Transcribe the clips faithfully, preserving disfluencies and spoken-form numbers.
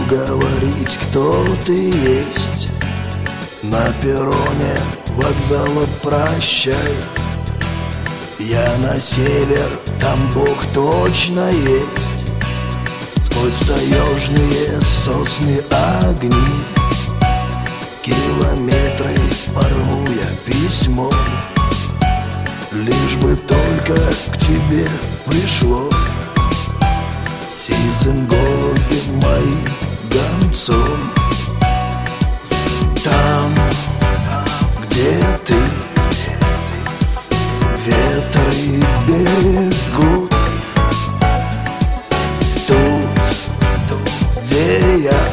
говорить, кто ты есть. На перроне вокзала прощай. Я на север, там Бог точно есть. Сквозь таежные сосны огни, километры порву я письмо, лишь бы только к тебе пришло. Сизым голубем моим гонцом. Там, где ты, ветры бегут. Тут, где я,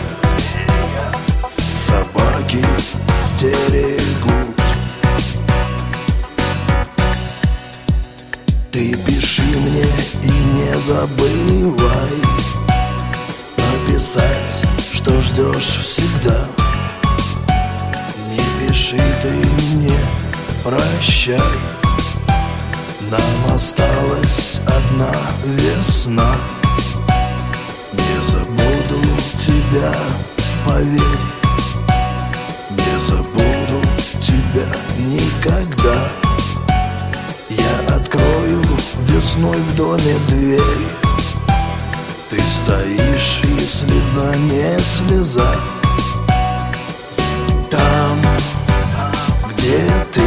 собаки стерегут. Ты пиши мне и не забывай написать, что ждешь всегда. Не пиши ты мне прощай, нам осталась одна весна. Не забуду тебя, поверь, не забуду тебя никогда. Я открою весной в доме дверь. Ты стоишь, и слеза не слеза. Там, где ты,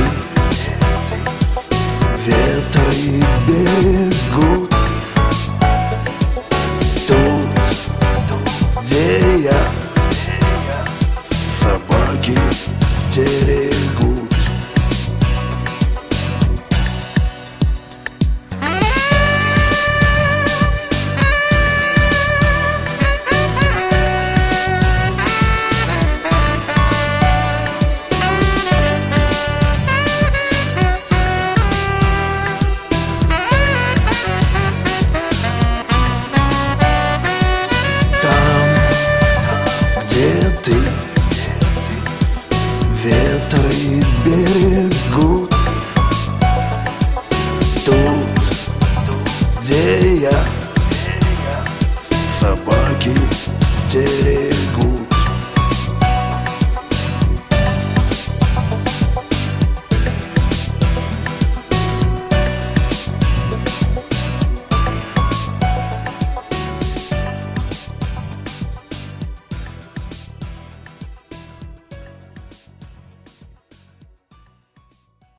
ветры бегут. Тут, где я, собаки стерегут. Ты, ветры берегут. Тут, где я, собаки стерегут.